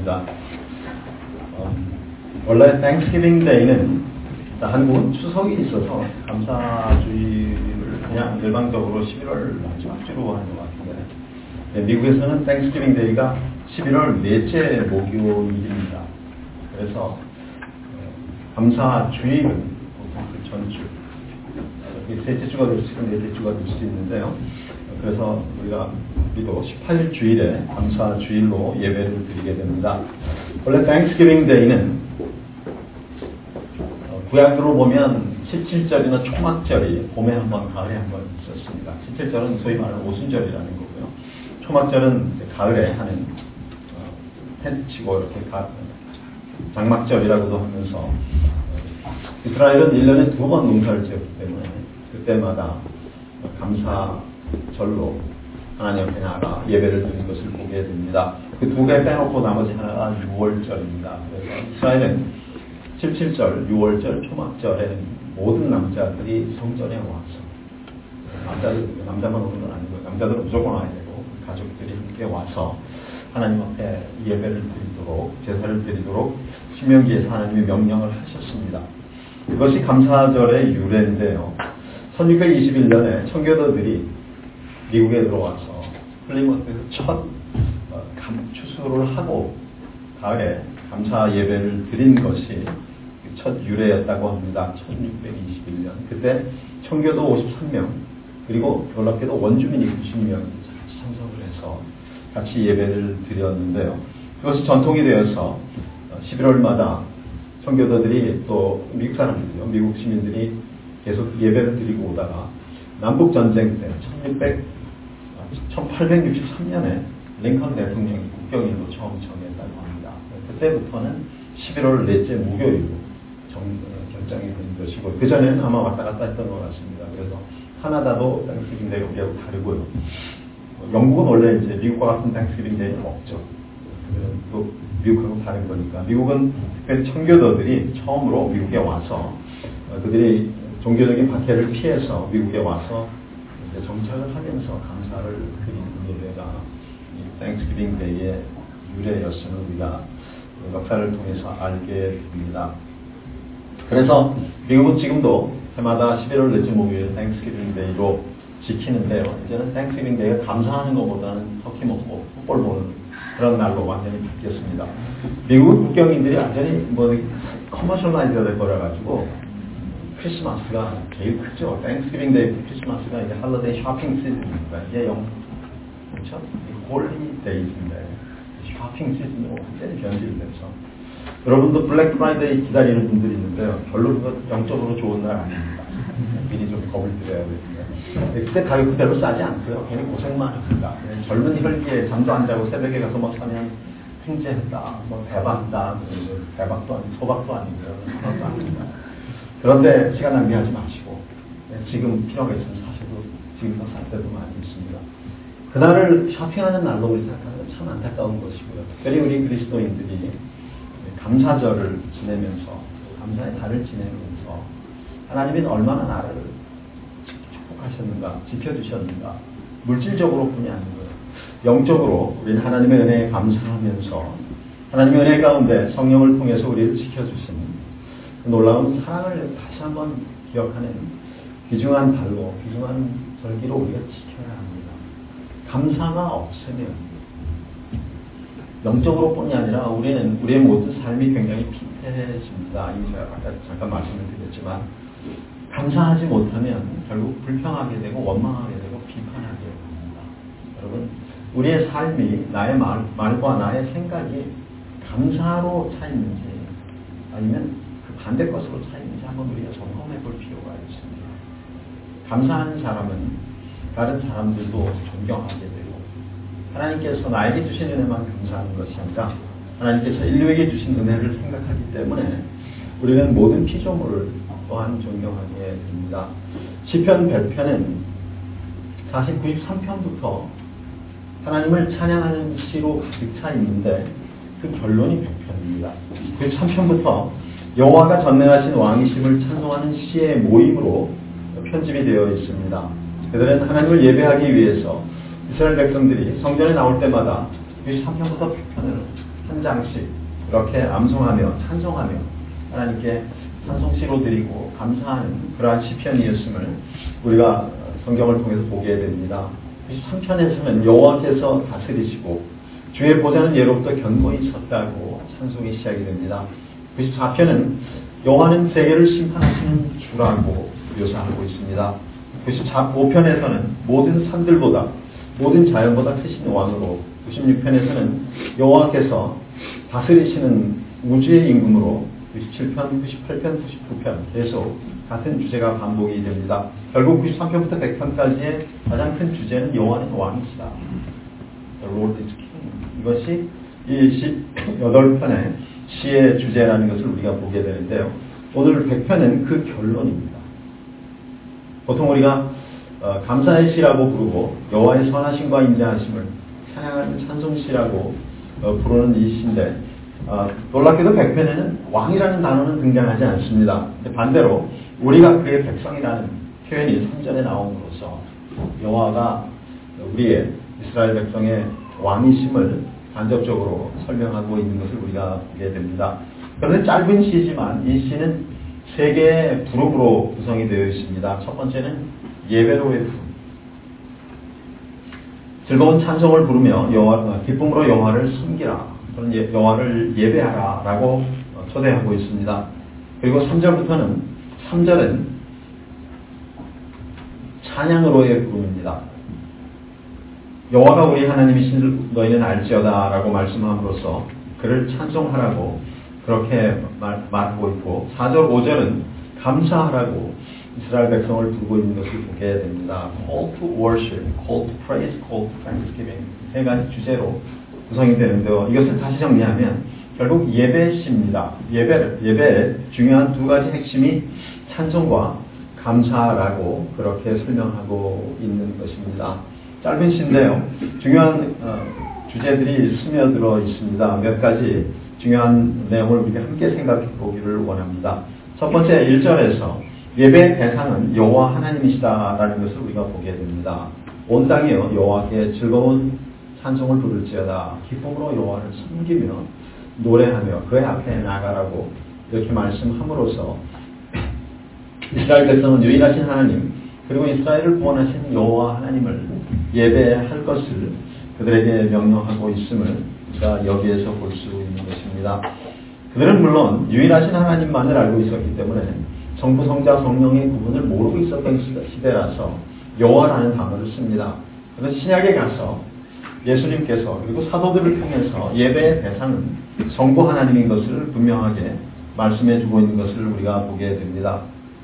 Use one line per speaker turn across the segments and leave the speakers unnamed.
기도하겠습니다. 원래 Thanksgiving Day는 한국은 추석이 있어서 감사주의를 그냥 일반적으로 11월 마지막 주로 하는 것 같은데, 미국에서는 Thanksgiving Day가 11월 넷째 목요일입니다. 그래서 감사주일은 보통 그 전주, 셋째 주가 될 수 있고 넷째 주가 될 수도 있는데요. 그래서 우리가 우리도 18일 주일에 감사주일로 예배를 드리게 됩니다. 원래 Thanksgiving Day는 구약으로 보면 17절이나 초막절이 봄에 한 번, 가을에 한 번 있었습니다. 17절은 소위 말하는 오순절이라는 거고요. 초막절은 가을에 하는 텐트 치고 이렇게 장막절이라고도 하면서 이스라엘은 1년에 2번 농사를 지었기 때문에 그때마다 감사절로 하나님 앞에 나아가 예배를 드리는 것을 보게 됩니다. 그 두 개 빼놓고 나머지 하나가 6월절입니다. 그래서 이스라엘은 17절, 6월절, 초막절에 모든 남자들이 성전에 와서 남자만 오는 건 아니고 남자들은 무조건 와야 되고 가족들이 함께 와서 하나님 앞에 예배를 드리도록 제사를 드리도록 신명기에서 하나님이 명령을 하셨습니다. 그것이 감사절의 유래인데요. 1621년에 청교도들이 미국에 들어와서 플리머스에서 첫 추수를 하고 가을에 감사 예배를 드린 것이 첫 유래였다고 합니다. 1621년. 그때 청교도 53명 그리고 놀랍게도 원주민이 90명이 참석을 해서 같이 예배를 드렸는데요. 그것이 전통이 되어서 11월마다 청교도들이 또 미국 사람들이요, 미국 시민들이 계속 예배를 드리고 오다가 남북전쟁 때 1863년에 링컨 대통령이 국경일로 처음 정했다고 합니다. 그때부터는 11월 넷째 목요일로 결정이 된 것이고 그전에는 아마 왔다 갔다 했던 것 같습니다. 그래서 카나다도 땡스기빙 데이 우리하고 다르고요. 영국은 원래 이제 미국과 같은 땡스기빙 데이는 없죠. 또 미국하고 다른 거니까. 미국은 특별히 청교도들이 처음으로 미국에 와서 그들이 종교적인 박해를 피해서 미국에 와서 이제 정착을 하면서 감사를 드리는 예배가 이 땡스기빙 데이의 유래였음을 우리가 역사를 통해서 알게 됩니다. 그래서 미국은 지금도 해마다 11월 넷째 목요일 땡스기빙 데이로 지키는데요. 이제는 땡스기빙 데이가 감사하는 것보다는 터키 먹고 풋볼 보는 그런 날로 완전히 바뀌었습니다. 미국 국경인들이 완전히 커머셜라이즈가 돼버려 가지고 크리스마스가 제일 크죠. 땡스기빙 데이 크리스마스가 이제 할러데이 쇼핑 시즌입니다. 이게 그렇죠? 홀리데이인데 쇼핑 시즌으로 완전히 변질돼서 여러분도 블랙 프라이데이 기다리는 분들이 있는데요. 별로 영적으로 좋은 날 아닙니다. 미리 좀 겁을 드려야 되는데 그때 가격 그대로 싸지 않고요. 괜히 고생만 합니다. 젊은 혈기에 잠도 안 자고 새벽에 가서 뭐 사면 횡재했다, 뭐 대박이다, 대박도 아니고 소박도 아니고요. 소박도 아닙니다. 그런데 시간 낭비하지 마시고 지금 필요가 있으면 사셔도 지금 살 때도 많이 있습니다. 그날을 쇼핑하는 날로 우리 생각하는 건 참 안타까운 것이고요. 특별히 우리 그리스도인들이 감사절을 지내면서 감사의 달을 지내면서 하나님이 얼마나 나를 축복하셨는가, 지켜주셨는가, 물질적으로 뿐이 아니고요. 영적으로 우리는 하나님의 은혜에 감사하면서 하나님의 은혜 가운데 성령을 통해서 우리를 지켜주신 그 놀라운 사랑을 다시 한번 기억하는 귀중한 달로, 귀중한 절기로 우리가 지켜야 합니다. 감사가 없으면 영적으로 뿐이 아니라 우리의 모든 삶이 굉장히 피폐해집니다. 이미 제가 아까 잠깐 말씀을 드렸지만 감사하지 못하면 결국 불평하게 되고 원망하게 되고 비판하게 됩니다. 여러분, 우리의 삶이 나의 말과 나의 생각이 감사로 차 있는지 아니면 그 반대 것으로 차 있는지 한번 우리가 점검해 볼 필요가 있습니다. 감사하는 사람은 다른 사람들도 존경하게 되고 하나님께서 나에게 주신 은혜만 감사하는 것이 아니라 하나님께서 인류에게 주신 은혜를 생각하기 때문에 우리는 모든 피조물을 또한 존경하게 됩니다. 시편 100편은 93편부터 하나님을 찬양하는 시로 가득 차 있는데 그 결론이 100편입니다. 93편부터 여호와가 전능하신 왕이심을 찬송하는 시의 모임으로 편집이 되어 있습니다. 그들은 하나님을 예배하기 위해서 이스라엘 백성들이 성전에 나올 때마다 93편부터 100편을 한 장씩 이렇게 암송하며 찬송하며 하나님께 찬송시로 드리고 감사하는 그러한 시편이었음을 우리가 성경을 통해서 보게 됩니다. 93편에서는 여호와께서 다스리시고 주의 보좌는 예로부터 견고히 섰다고 찬송이 시작이 됩니다. 94편은 여호와는 세계를 심판하시는 주라고 묘사하고 있습니다. 95편에서는 모든 산들보다 모든 자연보다 크신 왕으로, 96편에서는 여호와께서 다스리시는 우주의 임금으로, 97편, 98편, 99편 계속 같은 주제가 반복이 됩니다. 결국 93편부터 100편까지의 가장 큰 주제는 여호와는 왕이시다. The Lord is King. 이것이 이 18편의 시의 주제라는 것을 우리가 보게 되는데요. 오늘 100편은 그 결론입니다. 보통 우리가 감사의 시라고 부르고 여호와의 선하심과 인자하심을 찬양하는 찬송시라고 부르는 이 시인데 놀랍게도 100편에는 왕이라는 단어는 등장하지 않습니다. 반대로 우리가 그의 백성이라는 표현이 3절에 나옴으로써 여호와가 우리의 이스라엘 백성의 왕이심을 간접적으로 설명하고 있는 것을 우리가 보게 됩니다. 그런데 짧은 시지만 이 시는 세 개의 그룹으로 구성이 되어 있습니다. 첫 번째는 예배로의 부름. 즐거운 찬송을 부르며 기쁨으로 여호와를 섬기라. 그런 여호와를 예배하라 라고 초대하고 있습니다. 그리고 3절은 찬양으로의 부름입니다. 여호와가 우리 하나님이신 너희는 알지어다 라고 말씀함으로써 그를 찬송하라고 그렇게 말하고 있고 4절, 5절은 감사하라고 이스라엘 백성을 부르고 있는 것을 보게 됩니다. Call to worship, call to praise, call to thanksgiving 세 가지 주제로 구성이 되는데요. 이것을 다시 정리하면 결국 예배시입니다. 예배의 중요한 두 가지 핵심이 찬송과 감사라고 그렇게 설명하고 있는 것입니다. 짧은 시인데요. 중요한 주제들이 스며들어 있습니다. 몇 가지 중요한 내용을 우리가 함께 생각해 보기를 원합니다. 첫 번째 1절에서 예배의 대상은 여호와 하나님이시다라는 것을 우리가 보게 됩니다. 온 땅이여 여호와께 즐거운 찬송을 부를지어다. 기쁨으로 여호와를 섬기며 노래하며 그의 앞에 나가라고 이렇게 말씀함으로써 이스라엘 백성은 유일하신 하나님 그리고 이스라엘을 구원하신 여호와 하나님을 예배할 것을 그들에게 명령하고 있음을 우리가 여기에서 볼 수 있는 것입니다. 그들은 물론 유일하신 하나님만을 알고 있었기 때문에 성부, 성자, 성령의 구분을 모르고 있었던 시대라서 여호와라는 단어를 씁니다. 그래서 신약에 가서 예수님께서 그리고 사도들을 통해서 예배의 대상은 성부 하나님인 것을 분명하게 말씀해 주고 있는 것을 우리가 보게 됩니다.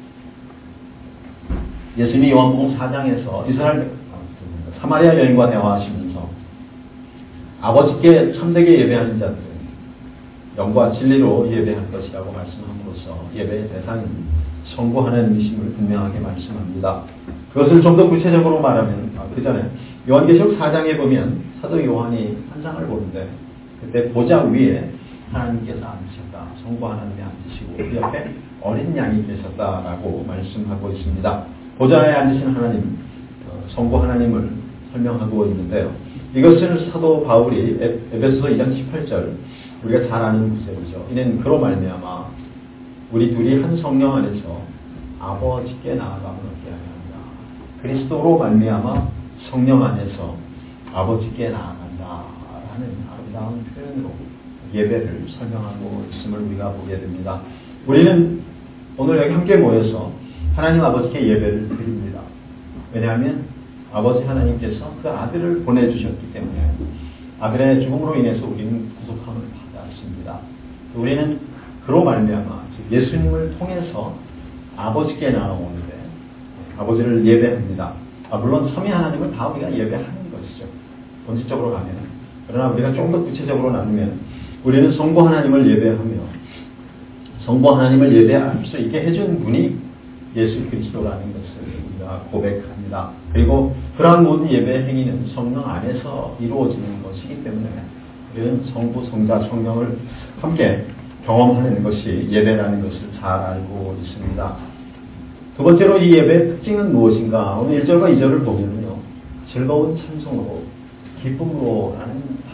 예수님이 요한복음 4장에서 사마리아 여인과 대화하시면서 아버지께 참되게 예배하는 자들은 영과 진리로 예배할 것이라고 말씀함으로써 예배의 대상인 성부 하나님이심을 분명하게 말씀합니다. 그것을 좀 더 구체적으로 말하면 그 전에 요한계시록 4장에 보면 사도 요한이 환상을 보는데 그때 보좌 위에 하나님께서 앉으셨다. 성부 하나님이 앉으시고 그 옆에 어린 양이 계셨다라고 말씀하고 있습니다. 보좌에 앉으신 하나님, 성부 하나님을 설명하고 있는데요. 이것을 사도 바울이 에베소서 2장 18절 우리가 잘 아는 구절이죠. 이는 그로 말미암아 우리 둘이 한 성령 안에서 아버지께 나아가면 어떻게 하는가. 그리스도로 말미암아 성령 안에서 아버지께 나아간다라는 아름다운 표현으로 예배를 설명하고 있음을 우리가 보게 됩니다. 우리는 오늘 여기 함께 모여서 하나님 아버지께 예배를 드립니다. 왜냐하면 아버지 하나님께서 그 아들을 보내주셨기 때문에 아들의 죽음으로 인해서 우리는 구속함을 받았습니다. 우리는 그로 말미암아 예수님을 통해서 아버지께 나아오는데 아버지를 예배합니다. 물론 삼위 하나님을 다 우리가 예배하는 것이죠. 본질적으로 가면. 그러나 우리가 좀 더 구체적으로 나누면 우리는 성부 하나님을 예배하며 성부 하나님을 예배할 수 있게 해준 분이 예수 그리스도라는 것을 우리가 고백합니다. 그리고 그러한 모든 예배 행위는 성령 안에서 이루어지는 것이기 때문에 우리는 성부, 성자, 성령을 함께 경험하는 것이 예배라는 것을 잘 알고 있습니다. 두 번째로 이 예배의 특징은 무엇인가? 오늘 1절과 2절을 보면요. 즐거운 찬송으로 기쁨으로라는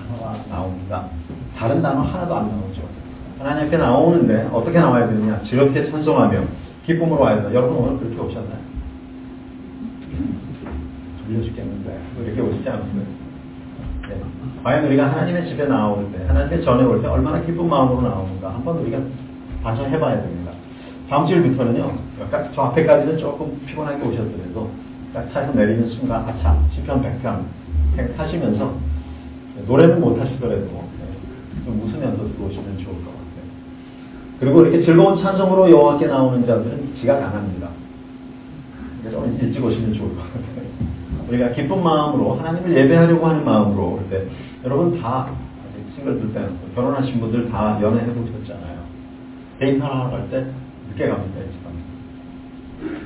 단어가 나옵니다. 다른 단어 하나도 안 나오죠. 하나님 앞에 나오는데 어떻게 나와야 되느냐? 즐겁게 찬송하며 기쁨으로 와야 된다. 여러분 오늘 그렇게 오셨나요? 졸려 죽겠는데 이렇게 오시지 않았어요? 네. 과연 우리가 하나님의 집에 나올 때, 하나님의 전에 올 때 얼마나 기쁜 마음으로 나오는가 한번 우리가 반성해봐야 됩니다. 다음 주일부터는요, 저 앞에까지는 조금 피곤하게 오셨더라도 딱 차에서 내리는 순간 아차, 시편 100편 타시면서 노래는 못 하시더라도 좀 웃으면서 들어오시면 좋을 것 같아요. 그리고 이렇게 즐거운 찬송으로 여호와께 나오는 자들은 지각 안 합니다. 그래서 일찍 오시면 좋을 것 같아요. 우리가 기쁜 마음으로 하나님을 예배하려고 하는 마음으로 올 때, 여러분 다 아직 싱글들 빼놓고 결혼하신 분들 다 연애해 보셨잖아요. 데이트하러 갈 때 늦게 갑니다. 일찍 갑니다.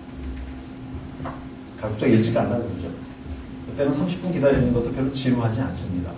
가급적 일찍 간다고 그러죠. 그때는 30분 기다리는 것도 별로 지루하지 않습니다.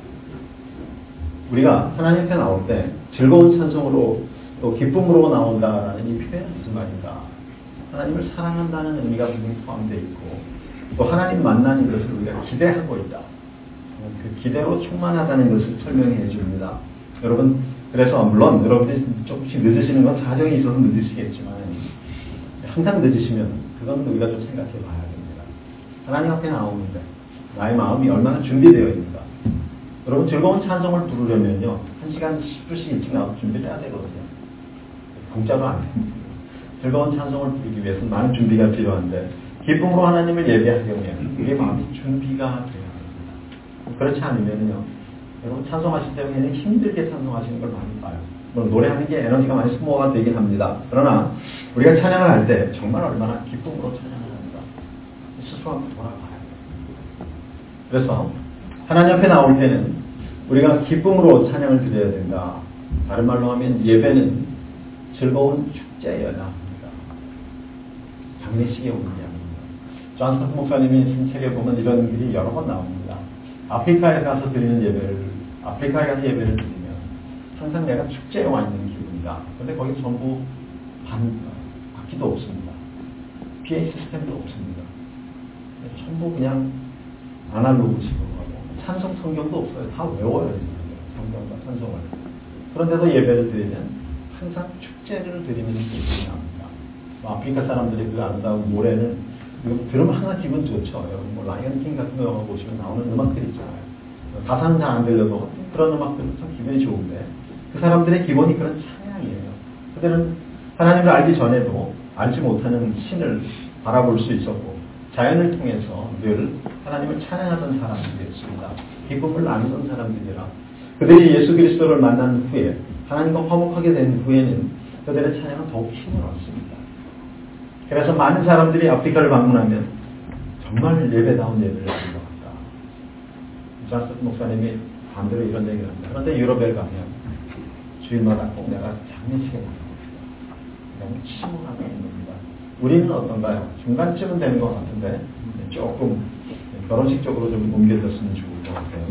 우리가 하나님 앞에 나올 때 즐거운 찬송으로 또 기쁨으로 나온다라는 이 표현은 무슨 말인가? 하나님을 사랑한다는 의미가 분명히 포함되어 있고 또 하나님 만나는 것을 우리가 기대하고 있다. 그 기대로 충만하다는 것을 설명해 줍니다. 여러분, 그래서 물론 여러분들이 조금씩 늦으시는 건 사정이 있어서 늦으시겠지만 항상 늦으시면 그건 우리가 좀 생각해 봐야 됩니다. 하나님 앞에 나오는데 나의 마음이 얼마나 준비되어 있는가. 여러분 즐거운 찬송을 부르려면요 1시간 10분씩 일찍 나와서 준비를 해야 되거든요. 공짜로 안 됩니다. 즐거운 찬송을 부르기 위해서는 많은 준비가 필요한데 기쁨으로 하나님을 예배하려면 우리의 마음이 준비가 되어야 됩니다. 그렇지 않으면요 여러분 찬송하실 때는 힘들게 찬송하시는 걸 많이 봐요. 물론 노래하는 게 에너지가 많이 소모가 되긴 합니다. 그러나 우리가 찬양을 할 때 정말 얼마나 기쁨으로 찬양을 합니다. 스스로 한번 돌아봐야 돼요. 그래서 하나님 앞에 나올 때는 우리가 기쁨으로 찬양을 드려야 된다. 다른 말로 하면 예배는 즐거운 축제여야 합니다. 장례식에 오는 게 아닙니다. 존스턴 목사님이 쓴 책에 보면 이런 글이 여러 번 나옵니다. 아프리카에 가서 드리는 예배를, 아프리카에 가서 예배를 드리면 항상 내가 축제에 와 있는 기분이다. 그런데 거기 전부 악기도 없습니다. PA 시스템도 없습니다. 전부 그냥 아날로그식으로 하고 찬송 성경도 없어요. 다 외워야 됩니다. 성경과 찬송을. 그런데도 예배를 드리면 항상 축제를 드리는 기분이 납니다. 아프리카 사람들이 그 아름다운 노래는 이거 들으면 항상 기분 좋죠. 여러분 뭐 라이언킹 같은 거 영화 보시면 나오는 음악들 있잖아요. 가사는 잘 안 들려도 그런 음악들은 참 기분이 좋은데 그 사람들의 기본이 그런 찬양이에요. 그들은 하나님을 알기 전에도 알지 못하는 신을 바라볼 수 있었고 자연을 통해서 늘 하나님을 찬양하던 사람들이었습니다. 기쁨을 나누던 사람들이라 그들이 예수 그리스도를 만난 후에 하나님과 화목하게 된 후에는 그들의 찬양은 더욱 힘을 얻습니다. 그래서 많은 사람들이 아프리카를 방문하면 정말 예배다운 예배를 드린 것 같다. 존스턴 목사님이 반대로 이런 얘기를 합니다. 그런데 유럽에 가면 주일마다 꼭 내가 장례식에 나가고 싶다. 너무 침울하게 있습니다. 우리는 어떤가요? 중간쯤은 되는 것 같은데 조금 결혼식 쪽으로 좀 옮겨졌으면 좋을 것 같아요.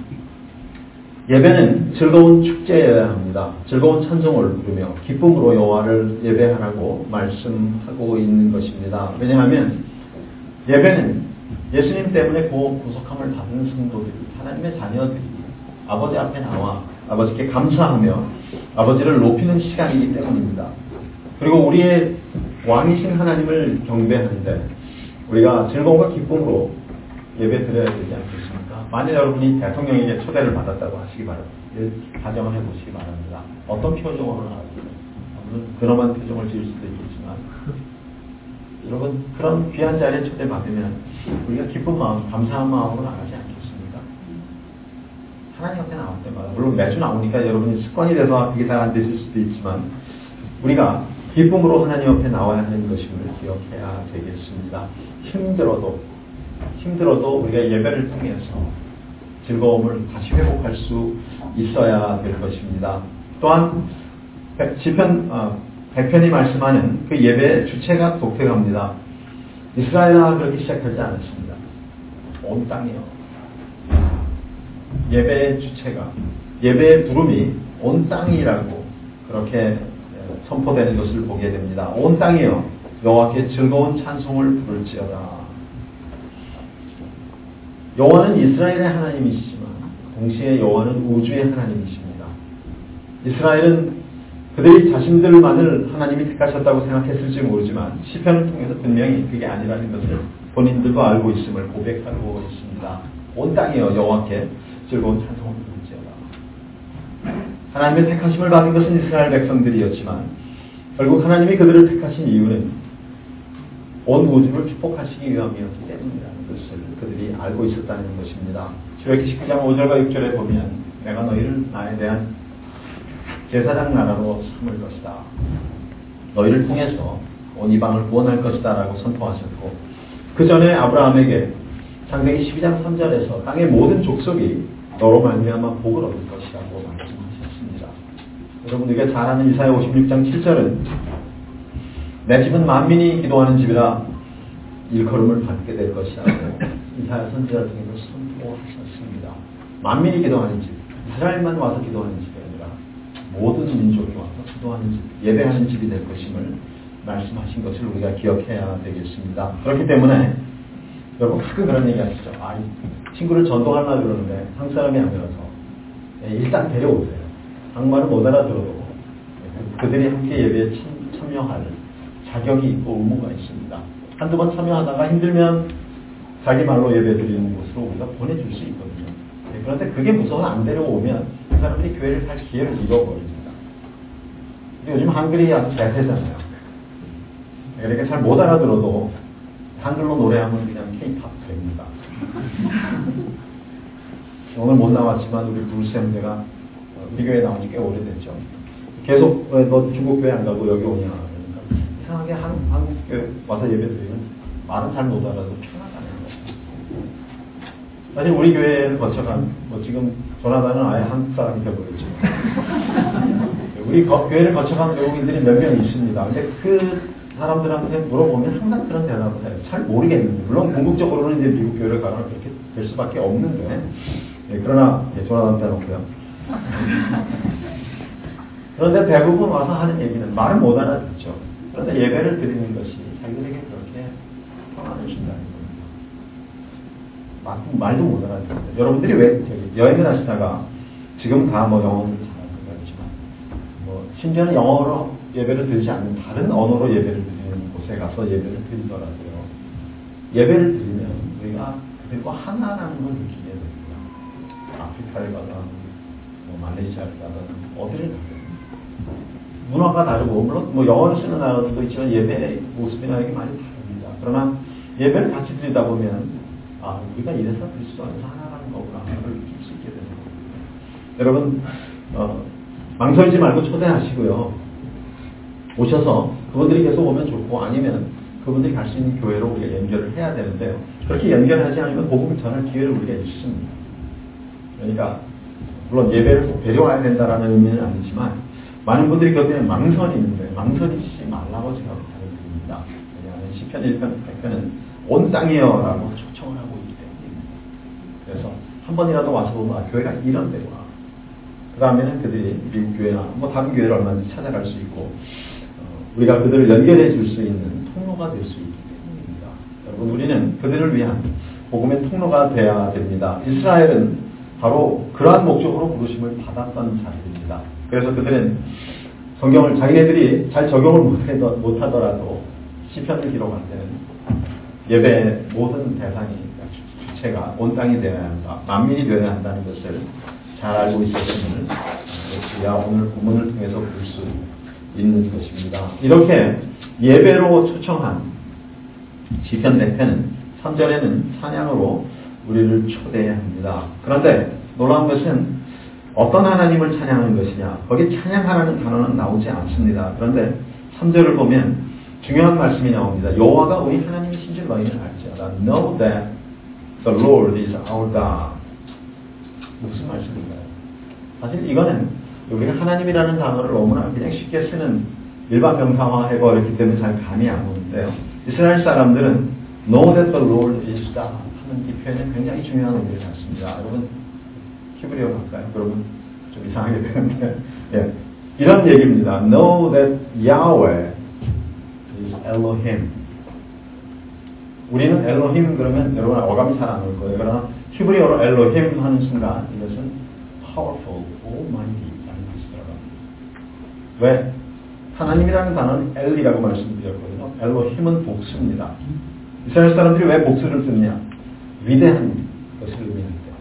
예배는 즐거운 축제여야 합니다. 즐거운 찬송을 부르며 기쁨으로 여호와를 예배하라고 말씀하고 있는 것입니다. 왜냐하면 예배는 예수님 때문에 구속함을 받은 성도들이 하나님의 자녀들이 아버지 앞에 나와 아버지께 감사하며 아버지를 높이는 시간이기 때문입니다. 그리고 우리의 왕이신 하나님을 경배하는데 우리가 즐거움과 기쁨으로 예배 드려야 되지 않겠습니까? 만약 여러분이 대통령에게 초대를 받았다고 하시기 바랍니다. 가정을 해보시기 바랍니다. 어떤 표정으로 나왔어요? 물론 근엄한 표정을 지을 수도 있겠지만 여러분 그런 귀한 자리에 초대받으면 우리가 기쁜 마음, 감사한 마음으로 나가지 않겠습니까? 하나님 앞에 나올 때마다 물론 매주 나오니까 여러분이 습관이 돼서 이게 잘 안 되실 수도 있지만 우리가 기쁨으로 하나님 앞에 나와야 하는 것임을 기억해야 되겠습니다. 힘들어도 우리가 예배를 통해서 즐거움을 다시 회복할 수 있어야 될 것입니다. 또한 시편 100편이 말씀하는 그 예배의 주체가 독특합니다. 이스라엘아 그렇게 시작하지 않았습니다. 온 땅이요. 예배의 주체가 예배의 부름이 온 땅이라고 그렇게 선포되는 것을 보게 됩니다. 온 땅이요 여호와께 즐거운 찬송을 부를지어다. 여호와는 이스라엘의 하나님이시지만 동시에 여호와는 우주의 하나님이십니다. 이스라엘은 그들이 자신들만을 하나님이 택하셨다고 생각했을지 모르지만 시편을 통해서 분명히 그게 아니라는 것을 본인들도 알고 있음을 고백하고 있습니다. 온 땅이여 여호와께 즐거운 찬송을 부르지어다. 하나님의 택하심을 받은 것은 이스라엘 백성들이었지만 결국 하나님이 그들을 택하신 이유는 온 우주를 축복하시기 위함이었기 때문이라는 것을 그들이 알고 있었다는 것입니다. 출애굽기 19장 5절과 6절에 보면 내가 너희를 나에 대한 제사장 나라로 삼을 것이다. 너희를 통해서 온 이방을 구원할 것이다 라고 선포하셨고 그 전에 아브라함에게 창세기 12장 3절에서 땅의 모든 족속이 너로 말미암아 복을 얻을 것이라고 말씀하셨습니다. 여러분 우리가 잘 아는 이사야 56장 7절은 내 집은 만민이 기도하는 집이라 일컬음을 받게 될 것이라고 이사야 선지자를 통해서 선포하셨습니다. 만민이 기도하는 집, 이스라엘만 와서 기도하는 집이 아니라 모든 민족이 와서 기도하는 집, 예배하는 집이 될 것임을 말씀하신 것을 우리가 기억해야 되겠습니다. 그렇기 때문에 여러분 가끔 그런 얘기 하시죠. 친구를 전도하려고 그러는데 한국 사람이 아니라서 일단 데려오세요. 한국말을 못 알아들어도 그들이 함께 예배에 참여할 자격이 있고 의무가 있습니다. 한두 번 참여하다가 힘들면 자기 말로 예배 드리는 곳으로 우리가 보내줄 수 있거든요. 그런데 그게 무서워 안 데려오면 그 사람들이 교회를 살 기회를 잃어버립니다. 요즘 한글이 아주 대세잖아요. 그러니까 잘 못 알아들어도 한글로 노래하면 그냥 K-팝 됩니다. 오늘 못 나왔지만 우리 브루스 형제가 우리 교회에 나온 지 꽤 오래됐죠. 계속 너 중국 교회 안 가고 여기 오냐 그러니까 이상하게 한국 교회 와서 예배 드리면 말은 잘 못 알아도 편하다는 거죠. 사실 우리 교회를 거쳐간 지금 조나단은 아예 한국 사람이 되어버렸죠. 우리 교회를 거쳐간 외국인들이 몇 명 있습니다. 근데 그 사람들한테 물어보면 항상 그런 대답을 해요. 잘 모르겠는데 물론 궁극적으로는 이제 미국 교회를 가면 그렇게 될 수밖에 없는데 그러나 조나단 빼놓고요. 그런데 대부분 와서 하는 얘기는 말을 못 알아듣죠. 그런데 예배를 드리는 것이 자기들에게 그렇게 평안을 준다는 겁니다. 말도 못 알아듣는데 여러분들이 왜 여행을 하시다가 지금 다 영어를 잘하는 거지만 심지어는 영어로 예배를 드리지 않는 다른 언어로 예배를 드리는 곳에 가서 예배를 드리더라고요. 예배를 드리면 우리가 그들과 하나라는 걸 느끼게 됩니다. 아프리카를 가든 말레이시아를 가든 어디를 가든 문화가 다르고 물론 영어를 쓰는 나라들도 있지만 예배의 모습이나 이게 많이 다릅니다. 그러나 예배를 같이 드리다 보면 우리가 이래서 그리스도 안에서 하나라는 거구나 그걸 느낄 수 있게 되는 겁니다. 여러분 망설이지 말고 초대하시고요. 오셔서 그분들이 계속 오면 좋고 아니면 그분들이 갈 수 있는 교회로 우리가 연결을 해야 되는데요. 그렇게 연결하지 않으면 복음을 전할 기회를 우리가 잃습니다. 그러니까 물론 예배를 꼭 데려와야 된다라는 의미는 아니지만 많은 분들이 곁에 망설이 있는데 망설이지 말라고 제가 부탁드립니다. 왜냐하면 시편 1편 100편은 온 땅이여라고 초청을 하고 있기 때문입니다. 그래서 한 번이라도 와서 보면 교회가 이런 데구나. 그 다음에는 그들이 미국 교회나 다른 교회를 얼마든지 찾아갈 수 있고 우리가 그들을 연결해 줄 수 있는 통로가 될 수 있기 때문입니다. 여러분 우리는 그들을 위한 복음의 통로가 되어야 됩니다. 이스라엘은 바로 그러한 목적으로 부르심을 받았던 자들입니다. 그래서 그들은 성경을 자기네들이 잘 적용을 못하더라도 시편을 기록할 때는 예배의 모든 대상이 주체가 온 땅이 되어야 한다. 만민이 되어야 한다는 것을 잘 알고 있었음을 우리가 오늘 본문을 통해서 볼 수 있는 것입니다. 이렇게 예배로 초청한 시편 100편은 3절에는 찬양으로 우리를 초대합니다. 그런데 놀라운 것은 어떤 하나님을 찬양하는 것이냐. 거기 찬양하라는 단어는 나오지 않습니다. 그런데 3절을 보면 중요한 말씀이 나옵니다. 여호와가 우리 하나님이신 줄 너희는 알지어다. Know that the Lord is our God. 무슨 말씀인가요? 사실 이거는 우리가 하나님이라는 단어를 너무나 그냥 쉽게 쓰는 일반 명사화 해버렸기 때문에 잘 감이 안 오는데요. 이스라엘 사람들은 Know that the Lord is God 하는 이 표현은 굉장히 중요한 의미를 갖습니다. 여러분 히브리어 갈까요? 여러분 좀 이상하게 되는데 이런 얘기입니다. Know that Yahweh is Elohim. 우리는 엘로힘 그러면 여러분 어감이 잘 안 올 거예요. 그러나 히브리어로 엘로힘 하는 순간 이것은 powerful, almighty라는 뜻이 들어갑니다. 왜? 하나님이라는 단어는 엘리라고 말씀드렸거든요. 엘로힘은 복수입니다. 이스라엘 사람들이 왜 복수를 쓰느냐? 위대한 것을 의미할 때.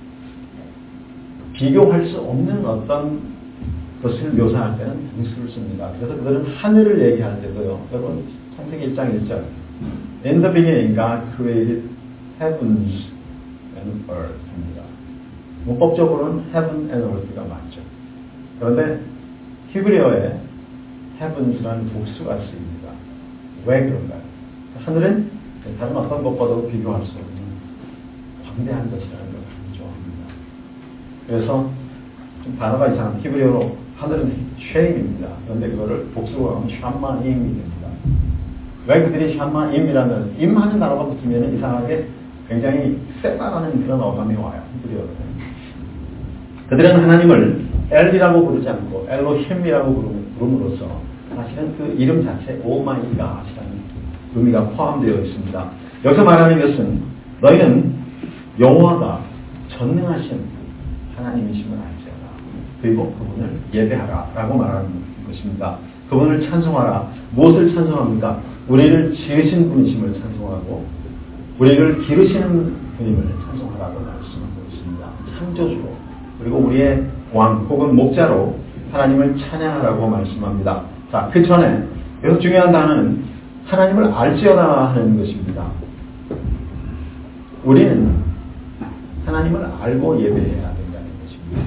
비교할 수 없는 어떤 것을 묘사할 때는 복수를 씁니다. 그래서 그들은 하늘을 얘기할 때도요. 여러분 창세기 1장 1절 In the beginning God created heavens and earth입니다. 문법적으로는 heaven and earth가 맞죠. 그런데 히브리어에 heavens라는 복수가 쓰입니다. 왜 그런가요? 하늘은 다른 어떤 것과도 비교할 수 없는 광대한 것이라는 걸 강조합니다. 그래서 좀 단어가 이상한 히브리어로 하늘은 쉐임입니다. 그런데 그거를 복수로 하면 샴마임이 됩니다. 왜 그들이 샴마임이라는 임하는 단어가 붙으면 이상하게 굉장히 세다라는 그런 어감이 와요. 히브리어로. 그들은 하나님을 엘리라고 부르지 않고 엘로힘이라고 부름으로써 사실은 그 이름 자체에 오마이 갓이라는 의미가 포함되어 있습니다. 여기서 말하는 것은 너희는 여호와가 전능하신 하나님이심을 알지어라. 그리고 그분을 예배하라 라고 말하는 것입니다. 그분을 찬송하라. 무엇을 찬송합니까? 우리를 지으신 분이심을 찬송하고 우리를 기르시는 분임을 찬송하라고 말씀하고 있습니다. 창조주로 그리고 우리의 왕 혹은 목자로 하나님을 찬양하라고 말씀합니다. 자, 그 전에 여기서 중요한 단어는 하나님을 알지어라 하는 것입니다. 우리는 하나님을 알고 예배해야 된다는 것입니다.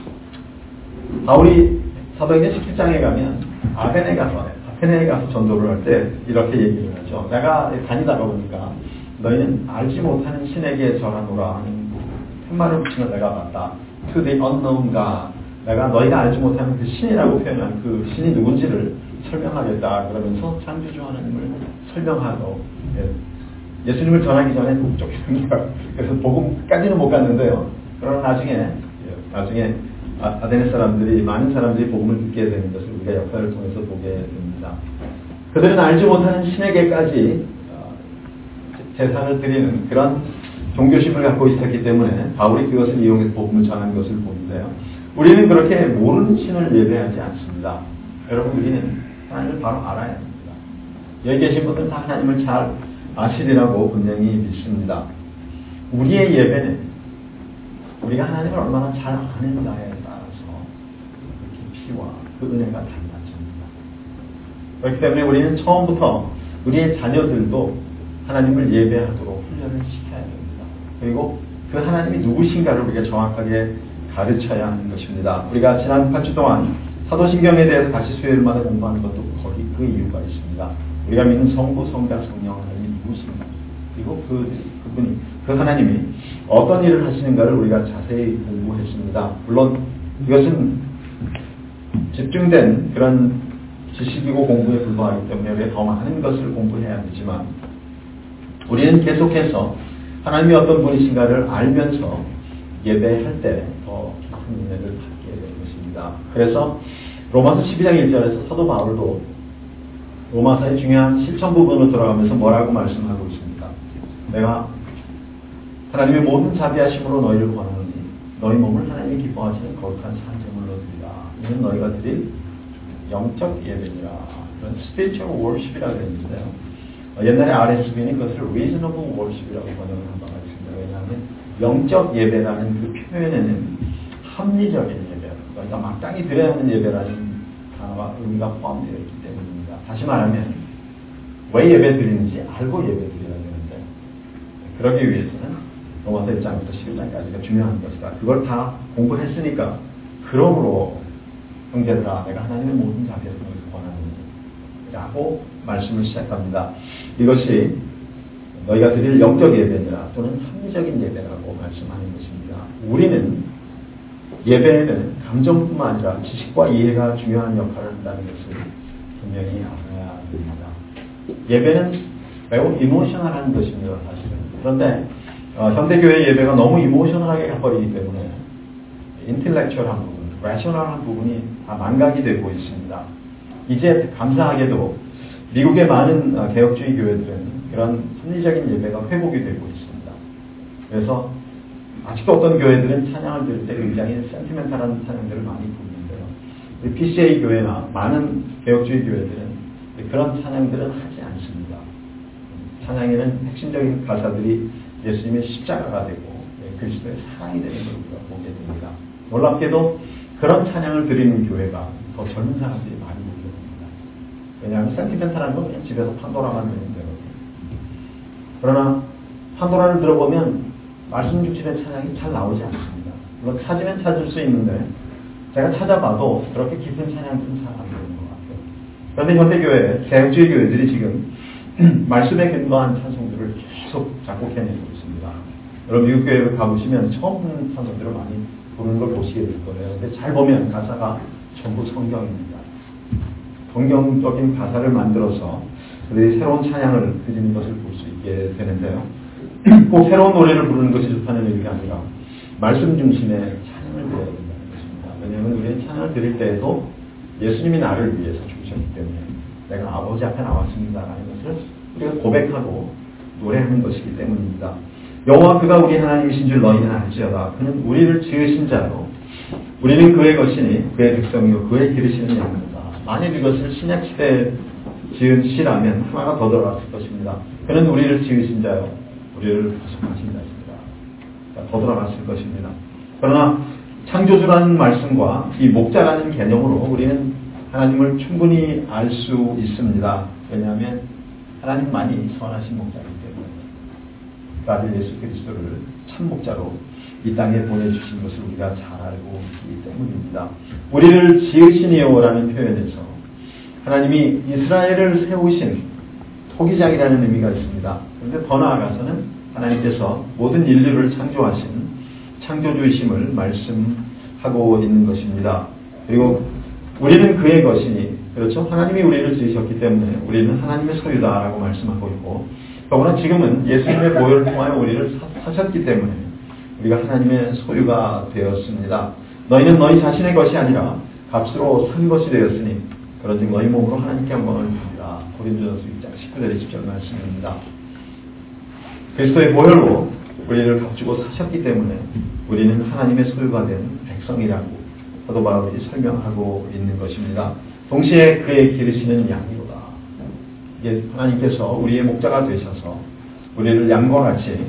바울이 사도행전 17장에 가면 아테네에 가서 전도를 할 때 이렇게 얘기를 하죠. 내가 다니다가 보니까 너희는 알지 못하는 신에게 절하노라 하는 팻말을 붙이는 내가 봤다. To the unknown God. 내가 너희가 알지 못하는 그 신이라고 표현한 그 신이 누군지를 설명하겠다. 그러면서 창조주 하나님을 설명하고 예수님을 전하기 전에 북쪽입니다. 그래서 복음까지는 못 갔는데요. 그러나 나중에 아테네 사람들이 많은 사람들이 복음을 듣게 되는 것을 우리가 역사를 통해서 보게 됩니다. 그들은 알지 못하는 신에게까지 제사를 드리는 그런 종교심을 갖고 있었기 때문에 바울이 그것을 이용해서 복음을 전한 것을 보는데요. 우리는 그렇게 모르는 신을 예배하지 않습니다. 여러분 우리는 하나님을 바로 알아야 합니다. 여기 계신 분들은 다 하나님을 잘 아시리라고 분명히 믿습니다. 우리의 예배는 우리가 하나님을 얼마나 잘 아는가에 따라서 그 깊이와 그 은혜가 달라집니다. 그렇기 때문에 우리는 처음부터 우리의 자녀들도 하나님을 예배하도록 훈련을 시켜야 됩니다. 그리고 그 하나님이 누구신가를 우리가 정확하게 가르쳐야 하는 것입니다. 우리가 지난 8주 동안 사도신경에 대해서 다시 수요일마다 공부하는 것도 거의 그 이유가 있습니다. 우리가 믿는 성부, 성자, 성령 하나님이 누구신가 그리고 그분이 그 하나님이 어떤 일을 하시는가를 우리가 자세히 공부했습니다. 물론 이것은 집중된 그런 지식이고 공부에 불과하기 때문에 우리가 더 많은 것을 공부해야 되지만 우리는 계속해서 하나님이 어떤 분이신가를 알면서 예배할 때 더 깊은 은혜를 받게 되는 것입니다. 그래서 로마서 12장 1절에서 사도 바울도 로마서의 중요한 실천 부분으로 들어가면서 뭐라고 말씀하고 있습니까? 내가 하나님의 모든 자비하심으로 너희를 권하노니 너희 몸을 하나님이 기뻐하시는 거룩한 산제물로 드리라. 이는 너희가 드릴 영적 예배니라. 그런 spiritual worship이라고 했는데요. 옛날에 RSB는 그것을 reasonable worship이라고 번역을 한 바가 있습니다. 왜냐하면 영적 예배라는 그 표현에는 합리적인 예배, 그러니까 마땅히 드려야 하는 예배라는 단어가 의미가 포함되어 있기 때문입니다. 다시 말하면 왜 예배 드리는지 알고 예배 드려야 되는데 그러기 위해서는 로마서 1장부터 11장까지가 중요한 것이다. 그걸 다 공부했으니까 그러므로 형제들아 내가 하나님의 모든 자비를 통해서 권하노니 라고 말씀을 시작합니다. 이것이 너희가 드릴 영적 예배니라 또는 합리적인 예배라고 말씀하는 것입니다. 우리는 예배에는 감정뿐만 아니라 지식과 이해가 중요한 역할을 한다는 것을 분명히 알아야 됩니다. 예배는 매우 이모셔널한 것입니다. 사실은. 그런데 현대교회 예배가 너무 이모셔널하게 가버리기 때문에 인텔렉츄얼한 부분, 레셔널한 부분이 다 망각이 되고 있습니다. 이제 감사하게도 미국의 많은 개혁주의 교회들은 그런 합리적인 예배가 회복이 되고 있습니다. 그래서 아직도 어떤 교회들은 찬양을 들을 때 굉장히 센티멘탈한 찬양들을 많이 부르는데요. PCA 교회나 많은 개혁주의 교회들은 그런 찬양들은 하지 않습니다. 찬양에는 핵심적인 가사들이 예수님의 십자가가 되고 그리스도의 사랑이 되는 것을 우리가 보게 됩니다. 놀랍게도 그런 찬양을 드리는 교회가 더 젊은 사람들이 많이 오게 됩니다. 왜냐하면 센티멘탈한 건 그냥 집에서 판도라만 듣는 거거든요. 그러나 판도라를 들어보면 말씀 중심의 찬양이 잘 나오지 않습니다. 물론 찾으면 찾을 수 있는데 제가 찾아봐도 그렇게 깊은 찬양들은 잘 안 되는 것 같아요. 그런데 현대교회, 개혁주의 교회들이 지금 말씀에 근거한 찬송들을 계속 작곡해내고 있습니다. 여러분 미국 교회를 가보시면 처음 듣는 찬송들을 많이 부르는 걸 보시게 될 거예요. 근데 잘 보면 가사가 전부 성경입니다. 성경적인 가사를 만들어서 그들이 새로운 찬양을 드리는 것을 볼 수 있게 되는데요. 꼭 새로운 노래를 부르는 것이 좋다는 의미가 아니라 말씀 중심의 찬양을 드려야 된다는 것입니다. 왜냐하면 우리는 찬양을 드릴 때에도 예수님이 나를 위해서 죽으셨기 때문에 내가 아버지 앞에 나왔습니다라는 것을 우리가 고백하고 노래하는 것이기 때문입니다. 여호와 그가 우리 하나님이신 줄 너희는 알지어다. 그는 우리를 지으신 자로 우리는 그의 것이니 그의 백성이요 그의 기르시는 양이다. 만일 이것을 신약시대에 지은 시라면 하나가 더 들어갔을 것입니다. 그는 우리를 지으신 자요 우리를 구속하신 자입니다. 더 들어갔을 것입니다. 그러나 창조주라는 말씀과 이 목자라는 개념으로 우리는 하나님을 충분히 알 수 있습니다. 왜냐하면 하나님만이 선하신 목자이기 때문에 그 아들 예수 그리스도를 참 목자로 이 땅에 보내주신 것을 우리가 잘 알고 있기 때문입니다. 우리를 지으시니요라는 표현에서 하나님이 이스라엘을 세우신 토기장이라는 의미가 있습니다. 그런데 더 나아가서는 하나님께서 모든 인류를 창조하신 창조주이심을 말씀하고 있는 것입니다. 그리고 우리는 그의 것이니, 그렇죠? 하나님이 우리를 지으셨기 때문에 우리는 하나님의 소유다라고 말씀하고 있고, 더구나 지금은 예수님의 보혈을 통하여 우리를 사셨기 때문에 우리가 하나님의 소유가 되었습니다. 너희는 너희 자신의 것이 아니라 값으로 산 것이 되었으니 그런즉 너희 몸으로 하나님께 영광을 드리라. 고린도전서 6장 19절 20절 말씀입니다. 그리스도의 보혈로 우리를 값주고 사셨기 때문에 우리는 하나님의 소유가 된 백성이라고 사도 바울이 설명하고 있는 것입니다. 동시에 그의 기르시는 양이로다. 이게 하나님께서 우리의 목자가 되셔서 우리를 양과 같이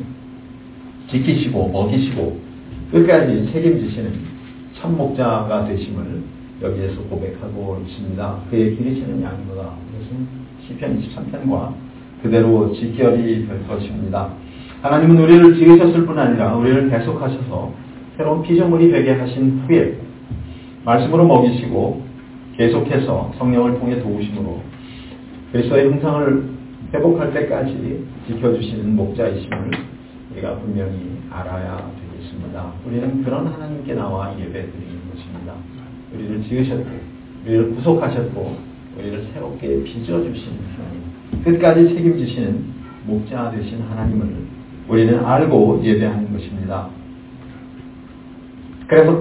지키시고 먹이시고 끝까지 책임지시는 참 목자가 되심을 여기에서 고백하고 있습니다. 그의 기르시는 양이로다. 이것은 시편 23편과 그대로 직결이 될 것입니다. 하나님은 우리를 지으셨을 뿐 아니라 우리를 계속하셔서 새로운 피조물이 되게 하신 후에 말씀으로 먹이시고 계속해서 성령을 통해 도우심으로 그리스도의 형상을 회복할 때까지 지켜주시는 목자이심을 우리가 분명히 알아야 되겠습니다. 우리는 그런 하나님께 나와 예배드리는 것입니다. 우리를 지으셨고 우리를 구속하셨고 우리를 새롭게 빚어주시는 하나님, 끝까지 책임지시는 목자 되신 하나님을 우리는 알고 예배하는 것입니다. 그래서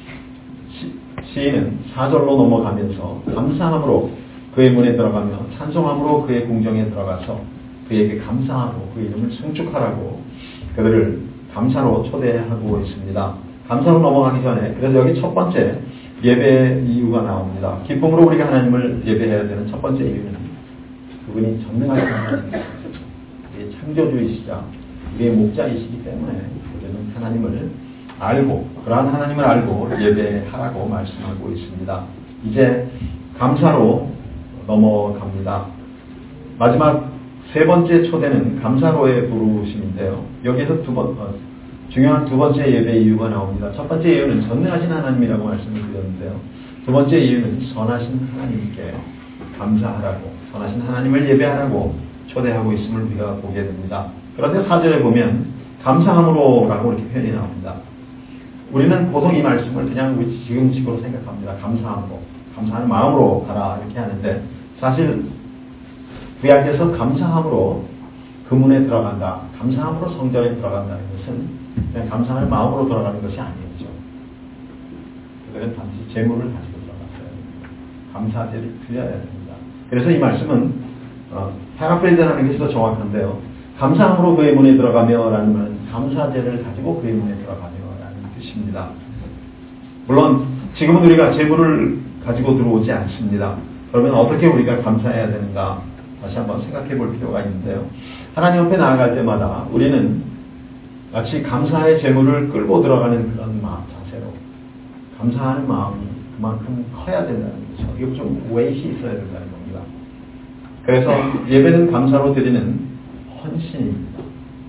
시인은 4절로 넘어가면서 감사함으로 그의 문에 들어가며 찬송함으로 그의 궁정에 들어가서 그에게 감사하고 그 이름을 송축하라고 그들을 감사로 초대하고 있습니다. 감사로 넘어가기 전에 그래서 여기 첫 번째 예배 이유가 나옵니다. 기쁨으로 우리가 하나님을 예배해야 되는 첫 번째 이유는 그분이 전능하신 하나님이시죠. 우리의 창조주이시자 우리의 목자이시기 때문에 우리는 하나님을 알고 그러한 하나님을 알고 예배하라고 말씀하고 있습니다. 이제 감사로 넘어갑니다. 마지막 세 번째 초대는 감사로의 부르심인데요. 여기에서 중요한 두 번째 예배 이유가 나옵니다. 첫 번째 이유는 전능하신 하나님이라고 말씀을 드렸는데요. 두 번째 이유는 선하신 하나님께 감사하라고, 선하신 하나님을 예배하라고 초대하고 있음을 우리가 보게 됩니다. 그런데 4절에 보면 감사함으로라고 이렇게 표현이 나옵니다. 우리는 보통 이 말씀을 그냥 우리 지금식으로 생각합니다. 감사함으로, 감사하는 마음으로 가라 이렇게 하는데 사실 구약에서 감사함으로 그 문에 들어간다, 감사함으로 성전에 들어간다는 것은 그냥 감사하는 마음으로 들어가는 것이 아니었죠. 그들은 단지 재물을 가지고 들어갔어요. 감사제를 드려야 됩니다. 그래서 이 말씀은 파라프레이즈하는 것이 더 정확한데요. 감사함으로 그의 문에 들어가며 라는 말은 감사제를 가지고 그의 문에 들어가며라는 뜻입니다. 물론 지금은 우리가 재물을 가지고 들어오지 않습니다. 그러면 어떻게 우리가 감사해야 되는가 다시 한번 생각해 볼 필요가 있는데요. 하나님 앞에 나아갈 때마다 우리는 마치 감사의 재물을 끌고 들어가는 그런 마음 자세로 감사하는 마음이 그만큼 커야 된다는 거죠. 이거 좀 웨이트이 있어야 된다는 겁니다. 그래서 예배는 감사로 드리는 헌신입니다.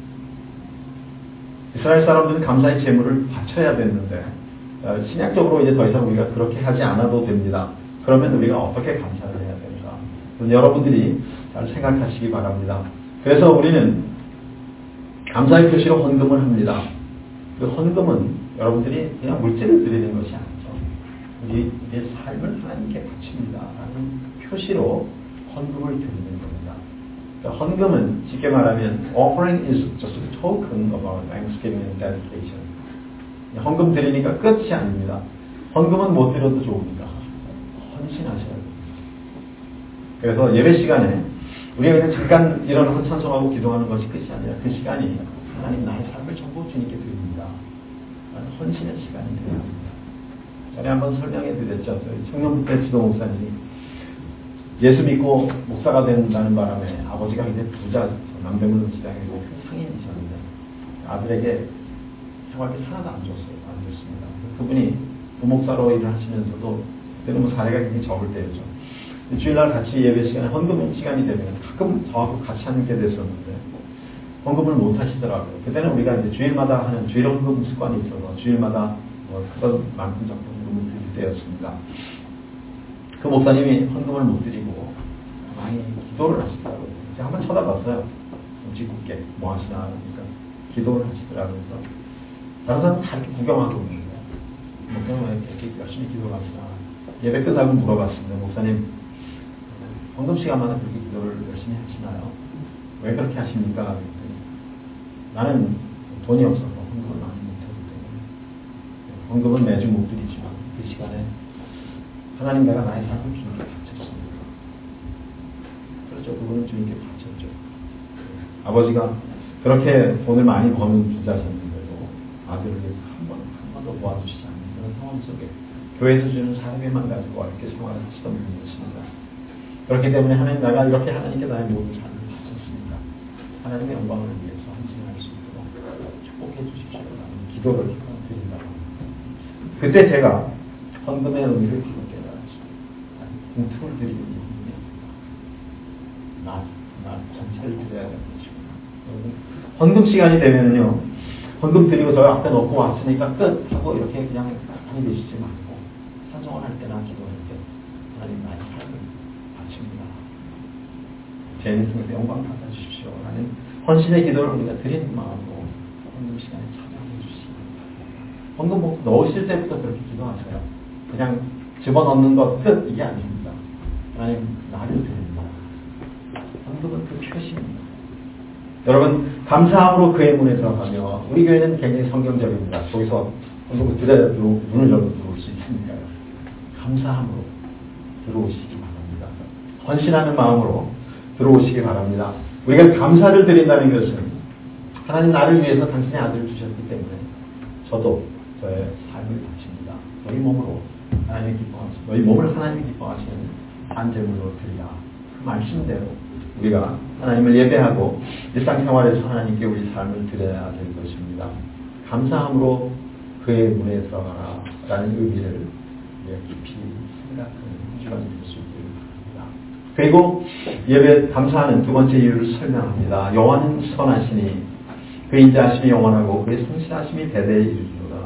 이스라엘 사람들은 감사의 재물을 바쳐야 됐는데 신약적으로 이제 더 이상 우리가 그렇게 하지 않아도 됩니다. 그러면 우리가 어떻게 감사를 해야 되는가? 여러분들이 잘 생각하시기 바랍니다. 그래서 우리는 감사의 표시로 헌금을 합니다. 그 헌금은 여러분들이 그냥 물질을 드리는 것이 아니죠. 우리의 삶을 하나님께 바칩니다. 라는 표시로 헌금을 드리는 겁니다. 그러니까 헌금은 쉽게 말하면 offering is just a token of our thanksgiving and dedication. 헌금 드리니까 끝이 아닙니다. 헌금은 못 드려도 좋으니까 헌신하셔야 됩니다. 그래서 예배 시간에 우리가 그냥 잠깐 일어나서 찬송하고 기도하는 것이 끝이 아니라 그 시간이 하나님 나의 삶을 전부 주님께 드립니다. 헌신의 시간이 되어야 합니다. 전에 한번 설명해 드렸죠. 저희 청년부터 지도 목사님이 예수 믿고 목사가 된다는 바람에 아버지가 이제 부자 남대문 시장에 상인이셨는데 아들에게 생활비 하나도 안 줬습니다. 그분이 부목사로 일을 하시면서도 그때는 뭐 사례가 굉장히 적을 때였죠. 주일날 같이 예배 시간에 헌금 시간이 되면 가끔 저하고 같이 하게 됐었는데 헌금을 못 하시더라고요. 그때는 우리가 이제 주일마다 하는 주일 헌금 습관이 있어서 주일마다 그런 만큼 정도 헌금을 드릴 때였습니다. 그 목사님이 헌금을 못 드리고 많이 기도를 하시더라고요. 제가 한번 쳐다봤어요. 짓궂게 뭐 하시나 그러니까 기도를 하시더라고요. 그래서 다른 사람은 다 이렇게 구경하고 있는 거예요. 목사님 왜 이렇게 열심히 기도를 하시나. 예배 끝나고 물어봤습니다. 목사님 헌금 시간마다 그렇게 기도를 열심히 하시나요? 왜 그렇게 하십니까? 그랬더니 나는 돈이 없어서 헌금을 많이 못하기 때문에 헌금은 매주 못 드리지만 그 시간에 하나님 내가 나의 삶을 주님께 바쳤습니다. 그렇죠. 그분은 주님께 바쳤죠. 아버지가 그렇게 돈을 많이 버는 부자셨는데도 아들을 한 번도 도와주시지 않는 그런 상황 속에 교회에서 주는 사례비만 가지고 어렵게 생활을 하시던 분이었습니다. 그렇기 때문에 하나님 내가 이렇게 하나님께 나의 모든 삶을 바쳤습니다. 하나님의 영광을 위해서 헌신할 수 있도록 축복해 주십시오라는 기도를 드린다고 합니다. 그때 제가 헌금의 의미를 바로 깨달았습니다. 공투를 드리는 의미가 나 전체를 드려야 되는 것이구나. 헌금 시간이 되면요 헌금 드리고 저 앞에 놓고 왔으니까 끝 하고 이렇게 그냥 가만히 계시지 말고 찬송을 할 때나 기도할 때 하나님 나의 삶을 바칩니다. 제 인생에서 영광 받아주십시오 라는 헌신의 기도를 우리가 드리는 마음으로 헌금 시간에 참여해 주시기 바랍니다. 헌금 복 넣으실 때부터 그렇게 기도하세요. 그냥 집어넣는 것 끝 이게 아닙니다. 하나님 나를 드립니다. 헌금은 그 표시입니다. 여러분 감사함으로 그의 문에 들어가며 우리 교회는 굉장히 성경적입니다. 거기서 헌금을 드려야 문을 열고 들어올 수 있으니까요. 감사함으로 들어오시기 바랍니다. 헌신하는 마음으로 들어오시기 바랍니다. 우리가 감사를 드린다는 것은 하나님 나를 위해서 당신의 아들을 주셨기 때문에 저도 저의 삶을 바칩니다. 너희 몸으로 하나님이 기뻐하시는 너희 몸을 하나님이 기뻐하시는 반제물로 드리라. 그 말씀대로 우리가 하나님을 예배하고 일상생활에서 하나님께 우리 삶을 드려야 될 것입니다. 감사함으로 그의 문에 들어가라 라는 의미를 깊이 생각하는 주간이 될 수 있기를 바랍니다. 그리고 예배 감사하는 두 번째 이유를 설명합니다. 여호와는 선하시니 그의 인자하심이 영원하고 그의 성실하심이 대대에 이르리로다.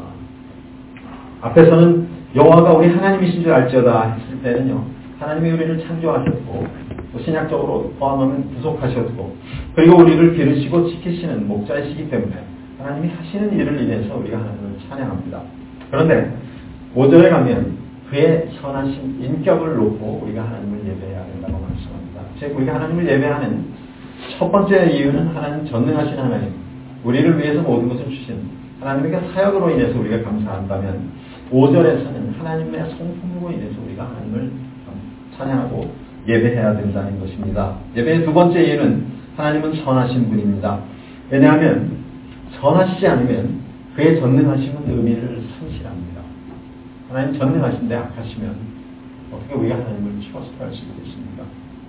앞에서는 여호와가 우리 하나님이신 줄 알지어다 했을 때는요. 하나님이 우리를 창조하셨고 또 신약적으로 포함하면 구속하셨고 그리고 우리를 기르시고 지키시는 목자이시기 때문에 하나님이 하시는 일을 인해서 우리가 하나님을 찬양합니다. 그런데 5절에 가면 그의 선하신 인격을 놓고 우리가 하나님을 예배해야 된다고 말씀합니다. 즉 우리가 하나님을 예배하는 첫 번째 이유는 하나님 전능하신 하나님 우리를 위해서 모든 것을 주신 하나님의 사역으로 인해서 우리가 감사한다면 5절에서는 하나님의 성품으로 인해서 우리가 하나님을 찬양하고 예배해야 된다는 것입니다. 예배의 두 번째 이유는 하나님은 선하신 분입니다. 왜냐하면 선하시지 않으면 그의 전능하심은 의미를 상실합니다. 하나님 전능하신데 악하시면 어떻게 우리가 하나님을 트러스트할 수 있겠습니까?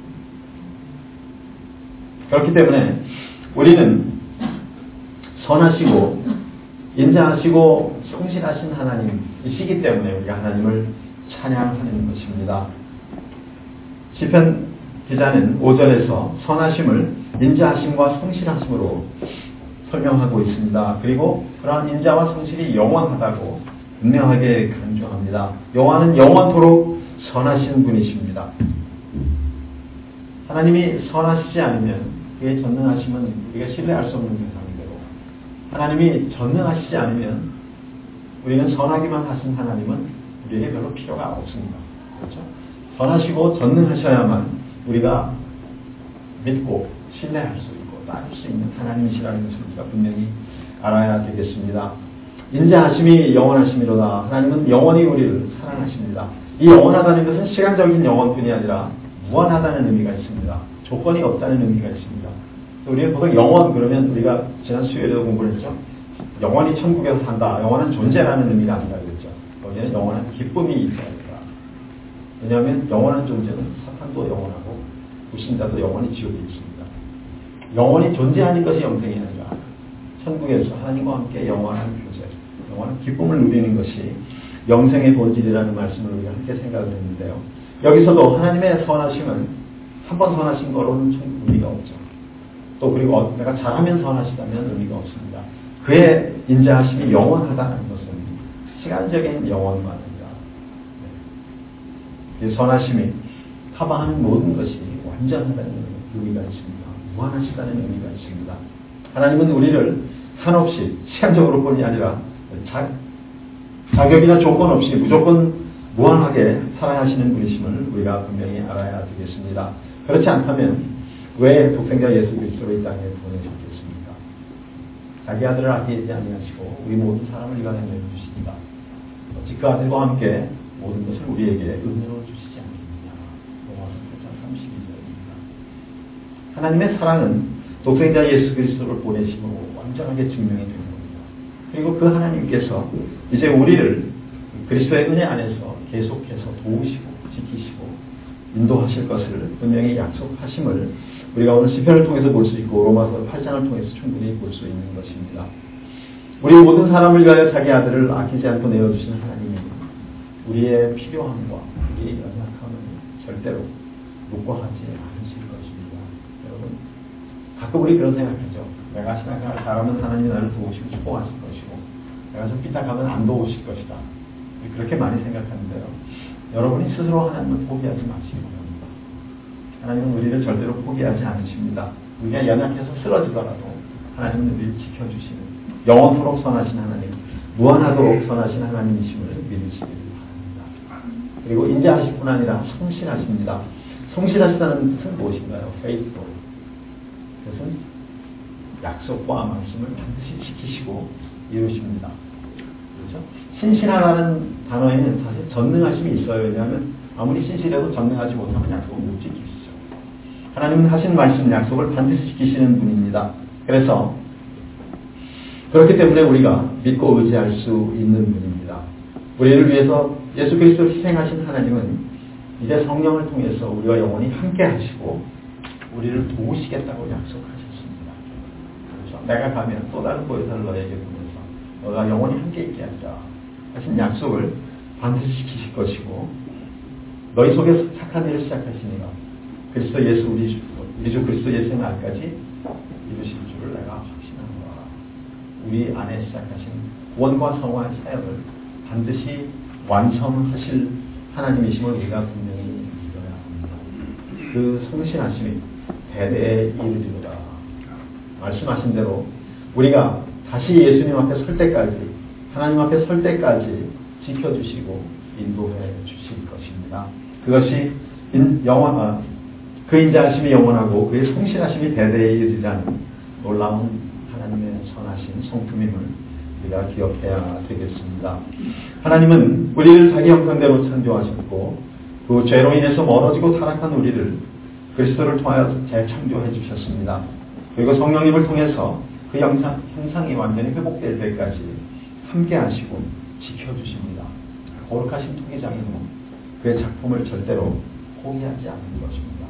그렇기 때문에 우리는 선하시고 인자하시고 성실하신 하나님이시기 때문에 우리가 하나님을 찬양하는 것입니다. 시편 기자는 5절에서 선하심을 인자하심과 성실하심으로 설명하고 있습니다. 그리고 그러한 인자와 성실이 영원하다고 분명하게 강조합니다. 여호와는 영원토록 선하신 분이십니다. 하나님이 선하시지 않으면 그의 전능하심은 우리가 신뢰할 수 없는 대상이되고, 하나님이 전능하시지 않으면 우리는 선하기만 하신 하나님은 우리에게 별로 필요가 없습니다. 그렇죠? 선하시고 전능하셔야만 우리가 믿고 신뢰할 수 있고 따를 수 있는 하나님이시라는 것을 우리가 분명히 알아야 되겠습니다. 인자하심이 영원하심이로다. 하나님은 영원히 우리를 사랑하십니다. 이 영원하다는 것은 시간적인 영원뿐이 아니라 무한하다는 의미가 있습니다. 조건이 없다는 의미가 있습니다. 우리가 보통 영원 그러면 우리가 지난 수요일에도 공부를 했죠. 영원히 천국에서 산다. 영원한 존재라는 의미가 아니라 그랬죠. 거기에는 영원한 기쁨이 있어야 된다. 왜냐하면 영원한 존재는 사탄도 영원하고 불신자도 영원히 지옥에 있습니다. 영원히 존재하는 것이 영생이 아니라 천국에서 하나님과 함께 영원한 교제, 영원한 기쁨을 누리는 것이 영생의 본질이라는 말씀을 우리가 함께 생각을 했는데요. 여기서도 하나님의 선하심은 한 번 선하신 거로는 의미가 없죠. 또 그리고 내가 잘하면 선하시다면 의미가 없습니다. 그의 인자하심이 영원하다는 것은 시간적인 영원만입니다. 그 선하심이 커버하는 모든 것이 완전하다는 의미가 있습니다. 무한하시다는 의미가 있습니다. 하나님은 우리를 한없이 시간적으로 뿐이 아니라 자격이나 조건 없이 무조건 무한하게 사랑하시는 분이심을 우리가 분명히 알아야 되겠습니다. 그렇지 않다면 왜 독생자 예수 그리스도를 이 땅에 보내셨겠습니까? 자기 아들을 아끼지 아니하시고 우리 모든 사람을 이 땅에 내주십니다. 어찌 그 아들과 함께 모든 것을 우리에게 은혜로 주시지 않겠느냐. 로마서 8장 32절입니다. 하나님의 사랑은 독생자 예수 그리스도를 보내심으로 완전하게 증명이 되는 겁니다. 그리고 그 하나님께서 이제 우리를 그리스도의 은혜 안에서 계속해서 도우시고 지키시고 인도하실 것을 분명히 약속하심을 우리가 오늘 시편을 통해서 볼 수 있고 로마서 8장을 통해서 충분히 볼 수 있는 것입니다. 우리 모든 사람을 위하여 자기 아들을 아끼지 않고 내어주신 하나님이 우리의 필요함과 우리의 연약함을 절대로 묵과하지 않으실 것입니다. 여러분, 가끔 우리 그런 생각하죠. 내가 신앙생활 잘하면 하나님이 나를 도우시고 축복하실 것이고 내가 좀 삐딱하면 안 도우실 것이다. 그렇게 많이 생각하는데요. 여러분이 스스로 하나님을 포기하지 마시기 바랍니다. 하나님은 우리를 절대로 포기하지 않으십니다. 우리가 연약해서 쓰러지더라도 하나님은 우리를 지켜주시는 영원토록 선하신 하나님, 무한하도록 선하신 하나님이심을 믿으시기 바랍니다. 그리고 인자하실 뿐 아니라 성실하십니다. 성실하시다는 뜻은 무엇인가요? faithful. 그것은 약속과 말씀을 반드시 지키시고 이루십니다. 그렇죠? 신실하다는 단어에는 사실 전능하심이 있어요. 왜냐하면 아무리 신실해도 전능하지 못하면 약속을 못 지키시죠. 하나님은 하신 말씀, 약속을 반드시 지키시는 분입니다. 그래서 그렇기 때문에 우리가 믿고 의지할 수 있는 분입니다. 우리를 위해서 예수 그리스도를 희생하신 하나님은 이제 성령을 통해서 우리와 영원히 함께 하시고 우리를 도우시겠다고 약속하셨습니다. 그렇죠? 내가 가면 또 다른 보혜사를 너에게 보내서 너가 영원히 함께 있게 하자 하신 약속을 반드시 지키실 것이고 너희 속에서 착한 일을 시작하시니가 그리스도 예수 우리 주 그리스도 예수의 날까지 이루실 줄을 내가 확신하노라. 우리 안에 시작하신 구원과 성화의 사역을 반드시 완성하실 하나님이심을 우리가 분명히 믿어야 합니다. 그 성실하심이 대대에 이르리로다. 말씀하신 대로 우리가 다시 예수님 앞에 설 때까지 하나님 앞에 설 때까지 지켜주시고 인도해 주실 것입니다. 그것이 그 인자하심이 영원하고 그의 성실하심이 대대에 이르리라는 놀라운 하나님의 선하신 성품임을 우리가 기억해야 되겠습니다. 하나님은 우리를 자기 형상대로 창조하셨고 그 죄로 인해서 멀어지고 타락한 우리를 그리스도를 통하여 재창조해 주셨습니다. 그리고 성령님을 통해서 그 형상이 완전히 회복될 때까지 함께 하시고 지켜주십니다. 거룩하신 토기장이고 그의 작품을 절대로 포기하지 않는 것입니다.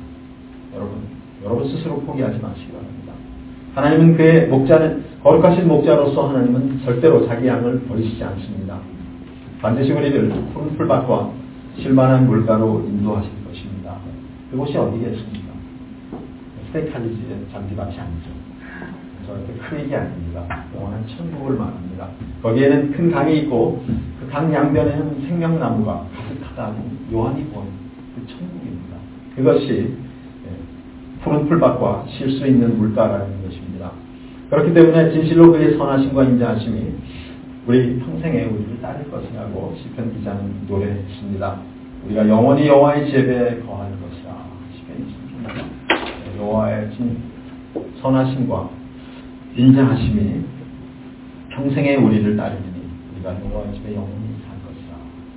여러분 스스로 포기하지 마시기 바랍니다. 하나님은 그의 목자는 거룩하신 목자로서 하나님은 절대로 자기 양을 버리시지 않습니다. 반드시 우리를 푸른 풀밭과 실만한 물가로 인도하실 것입니다. 그곳이 어디겠습니까? 스테이크할리지의 잔디밭이 아니죠. 저렇게 큰 얘기 아닙니다. 영원한 천국을 말합니다. 거기에는 큰 강이 있고 그 강 양변에는 생명나무가 가득하다는 요한이 본 그 천국입니다. 그것이 푸른 풀밭과 쉴 수 있는 물가라는 것입니다. 그렇기 때문에 진실로 그의 선하심과 인자하심이 우리 평생에 우리를 따를 것이라고 시편 기자는 노래했습니다. 우리가 영원히 여호와의 제배에 거할 것이라. 시편이 있습니다. 여호와의 선하심과 인자하심이 평생에 우리를 따르니 우리가 여호와의 집에 영원히 살 것이라.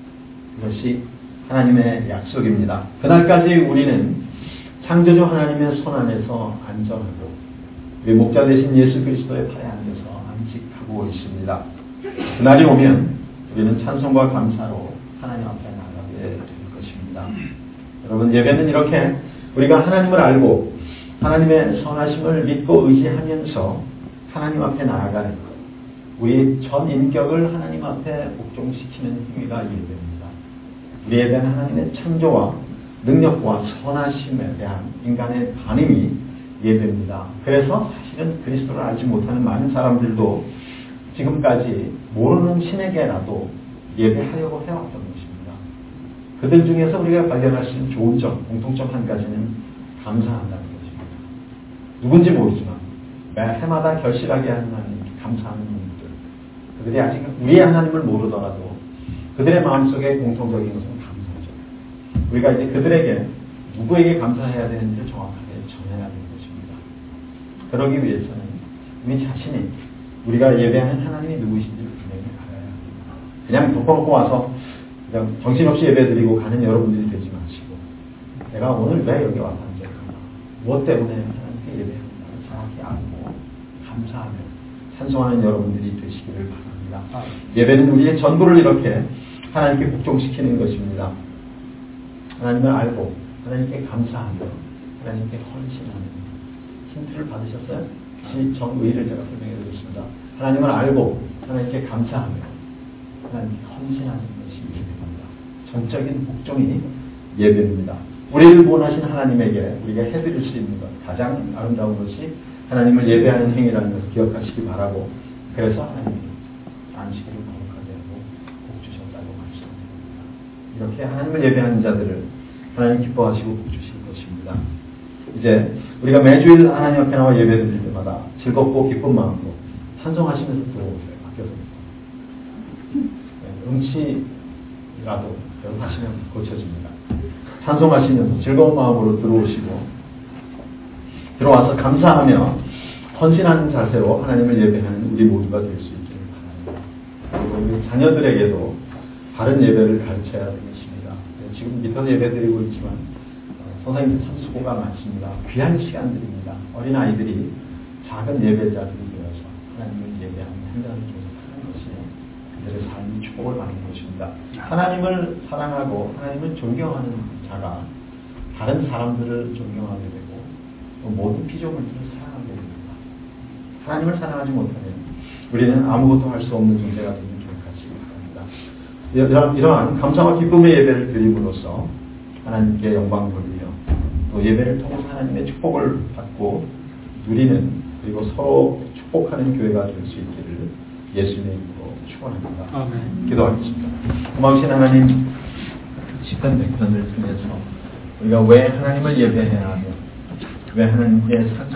이것이 하나님의 약속입니다. 그날까지 우리는 창조주 하나님의 손 안에서 안전하고 우리 목자 되신 예수 그리스도의 팔에 앉아서 안식하고 있습니다. 그날이 오면 우리는 찬송과 감사로 하나님 앞에 나가게 될 것입니다. 여러분, 예배는 이렇게 우리가 하나님을 알고 하나님의 선하심을 믿고 의지하면서 하나님 앞에 나아가는 것, 우리 전 인격을 하나님 앞에 복종시키는 행위가 예배입니다. 우리 예배는 하나님의 창조와 능력과 선하심에 대한 인간의 반응이 예배입니다. 그래서 사실은 그리스도를 알지 못하는 많은 사람들도 지금까지 모르는 신에게라도 예배하려고 해왔던 것입니다. 그들 중에서 우리가 발견할 수 있는 좋은 점, 공통점 한 가지는 감사한다는 것입니다. 누군지 모르지만 매 해마다 결실하게 하는 하나님, 감사하는 분들, 그들이 아직 우리의 하나님을 모르더라도 그들의 마음속에 공통적인 것은 감사죠. 우리가 이제 그들에게 누구에게 감사해야 되는지를 정확하게 정해야 되는 것입니다. 그러기 위해서는 우리 자신이 우리가 예배하는 하나님이 누구이신지를 분명히 알아야 합니다. 그냥 덮어놓고 와서 그냥 정신없이 예배드리고 가는 여러분들이 되지 마시고 내가 오늘 왜 여기 와서 앉았구나, 무엇 때문에 하나님께 예배하는가를 정확히 알고 감사하며 찬송하는 여러분들이 되시기를 바랍니다. 예배는 우리의 전부를 이렇게 하나님께 복종시키는 것입니다. 하나님을 알고 하나님께 감사하며 하나님께 헌신하는 힌트를 받으셨어요? 정의를 제가 설명해 드리겠습니다. 하나님을 알고 하나님께 감사하며 하나님께 헌신하는 것이 예배입니다. 전적인 복종이 예배입니다. 우리를 원하신 하나님에게 우리가 해드릴 수 있는 것, 가장 아름다운 것이 하나님을 예배하는 행위라는 것을 기억하시기 바라고, 그래서 하나님이 안식일을 거룩하게 하고 복 주셨다고 말씀드립니다. 이렇게 하나님을 예배하는 자들을 하나님 기뻐하시고 복 주실 것입니다. 이제 우리가 매주일 하나님 앞에 나와 예배 드릴 때마다 즐겁고 기쁜 마음으로 찬송하시면서 들어오세요. 밖에서. 음치라도 하시면 고쳐집니다. 찬송하시면서 즐거운 마음으로 들어오시고 들어와서 감사하며 헌신하는 자세로 하나님을 예배하는 우리 모두가 될 수 있기를 바랍니다. 그리고 우리 자녀들에게도 바른 예배를 가르쳐야 되겠습니다. 지금 밑에서 예배 드리고 있지만 선생님들 참 수고가 많습니다. 귀한 시간들입니다. 어린 아이들이 작은 예배자들이 되어서 하나님을 예배하는 현장을 조성하는 것이 그들의 삶의 축복을 받는 것입니다. 하나님을 사랑하고 하나님을 존경하는 자가 다른 사람들을 존경하게 되고 또 모든 피조물들을 사랑하게 됩니다. 하나님을 사랑하지 못하면 우리는 아무것도 할 수 없는 존재가 되는 기억하시기 바랍니다. 이러한 감사와 기쁨의 예배를 드림으로써 하나님께 영광 돌리며 또 예배를 통해서 하나님의 축복을 받고 누리는, 그리고 서로 축복하는 교회가 될 수 있기를 예수님의 이름으로 축원합니다. 아멘. 기도하겠습니다. 고마우신 하나님, 시편 100편을 통해서 우리가 왜 하나님을 예배해야 하며 왜 하나님께